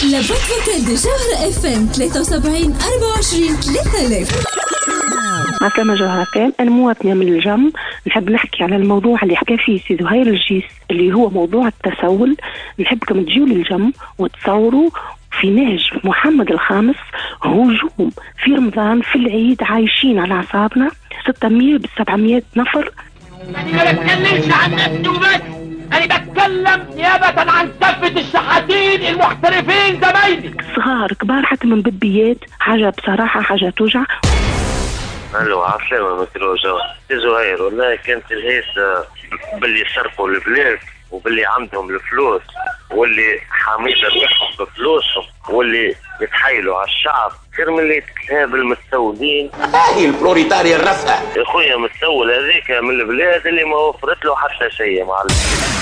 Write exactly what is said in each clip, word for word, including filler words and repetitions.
لابد فوكال دي جوهرة اف ام ثلاثة وسبعين أربعة وعشرين ثلاثة آلاف. عسلامة جوهرة فام، أنا مواطنة من الجم. نحب نحكي على الموضوع اللي حكى فيه سي زهير الجيس اللي هو موضوع التسول. نحبكم تجيوا للجم وتصوروا في نهج محمد الخامس هجوم في رمضان في العيد، عايشين على أعصابنا ستمية بسبعمية نفر. أنا ما بتكلمش عن نفسي وبس، أنا بتكلم نيابة عن كافة الشحاتين المحترفين زمايلي، صغار كبار حتى من بدبيات. حاجة بصراحة حاجة توجع. الو عسلامة مثل سي زهير، والله كانت الهيسة باللي سرقوا البلاد وباللي عندهم الفلوس واللي حميدة بيحهم بفلوسهم واللي يتحايلوا على الشعب خير من اللي يتكتاب المتسولين. هاي البروليتاريا الرفع يا خويا متسول هذيك من البلاد اللي ما وفرت له حتى شيء يا معلم.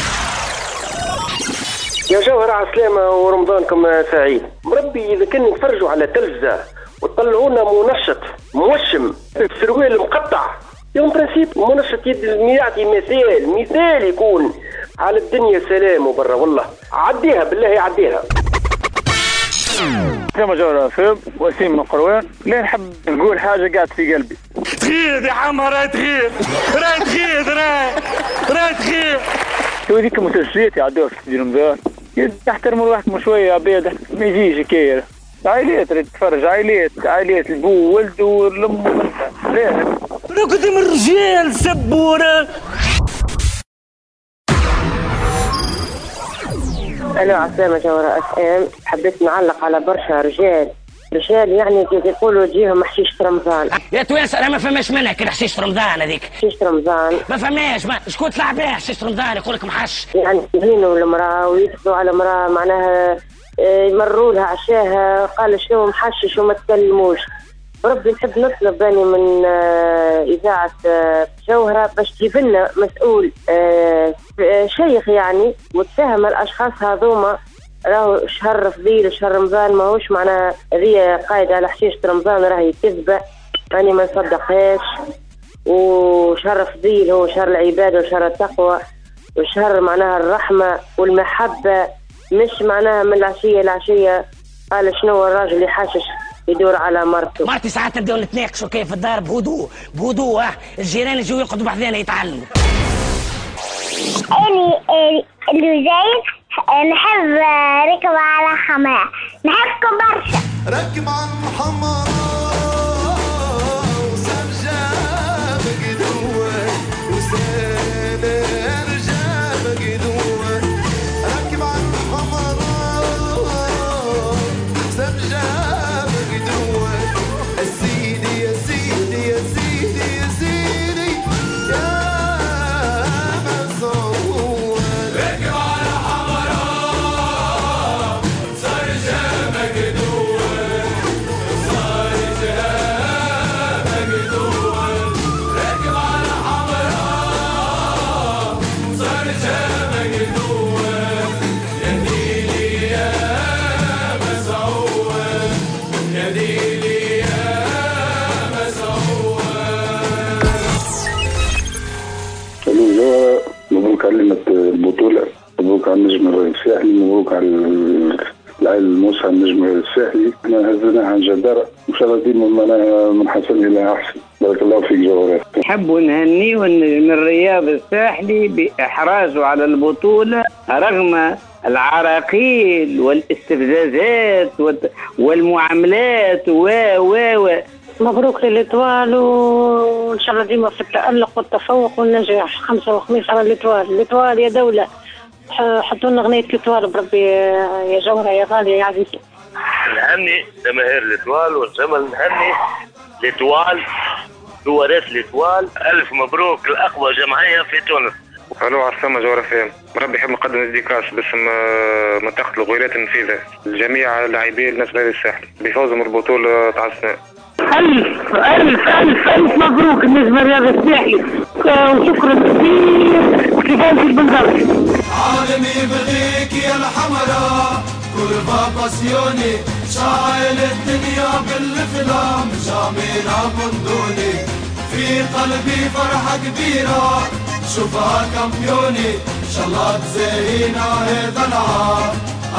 يا جوهر عسلامة ورمضانكم سعيد. مربي إذا كان يتفرجوا على تلفزة وطلعونا منشط موشم السروال مقطع، يوم برنسيب منشط يد يعطي مثال مثال يكون على الدنيا سلام وبرا. والله عديها بالله عديها. كما جوهر فيب وسيم من قروان. لا نحب نقول حاجة قاعد في قلبي. تغيظ يا عمها، راهي تغيظ راهي تغيظ راهي راهي تغيظ. شو هذيك المسلسلات يعدوها في رمضان، يحترموا الواحد شوية عباد ما يجيش كير. عائلات تتفرج، عائلات عائلات البو ولد والام وبنتها. لا رقدم الرجال سبورة. أنا عسلامة جوهرة اف ام. حبيت نعلق على برشا رجال رجال يعني كيف يقولوا تجيهم حشيشة رمضان. يا تويس أنا ما فهمش منها كده حشيشة رمضان هذيك. حشيشة رمضان ما فهمش، ما شكون تلعب بها حشيشة رمضان يقولك محش. يعني يهينوا المرأة ويكتبوا على المرأة معناها يمروا لها عشاها، قال شنو محشش وما تكلموش. بربي نحب نطلب باني من إذاعة جوهرة باش تجيب لنا مسؤول شيخ يعني وتفهم الأشخاص هذوما. راهو شهر فضيل شهر رمضان ماهوش معناها هذه قايدة على حشيشة رمضان، راهي كذبة راني ما نصدقهاش. وشهر فضيل هو شهر العبادة وشهر التقوى وشهر معناها الرحمة والمحبة، مش معناها من العشية العشية قال شنو الراجل يحشش يدور على مرته. مرتي ساعات نبداو نتناقشوا كيف الدار بهدوء بهدوء، الجيران يجوا يقعدوا بعضنا يتعلموا. اني اللي زايد نحب ركب على حمار، نحبكم برشا. ركب على الحمار كلمة البطولة. مبروك على النجم الساحلي، مبروك على العائلة الموسى النجم الساحلي. احنا هزيناها عن جدارة، ان شاء الله ديما من حسن الى احسن. بارك الله فيك جوهرات. نحب نهنيه النجم الرياض الساحلي باحرازه على البطولة رغم العراقيل والاستفزازات والمعاملات و و و مبروك للإطوال وإن شاء الله ديما في التألق والتفوق والنجاح. خمسة وخميس على الإطوال. الإطوال يا دولة، حطوا لنا أغنية الإطوال بربي يا جوهرة يا غالية يا عزيزي. نهني جماهير الإطوال والجمل، نهني الإطوال دوارات الإطوال. ألف مبروك الأقوى جمعية في تونس. الو عسلامة جوهرة فام. مربي يحب نقدم ديكاس باسم منطقة الغويرات النفيذة لجميع لاعبي الناس نادي الساحلي بفوزهم البطولة تاع السنة. ألف ألف ألف ألف مبروك النجم الرياض الساحلي وشكرا كثير لفوز البنزرت. عالمي بغيك يا الحمراء كورفا باسيوني، شاعل الدنيا بالفلام جامينا بندوني، في قلبي فرحة كبيرة شوفها كامبيوني، ان شاء الله تزينا هذا العام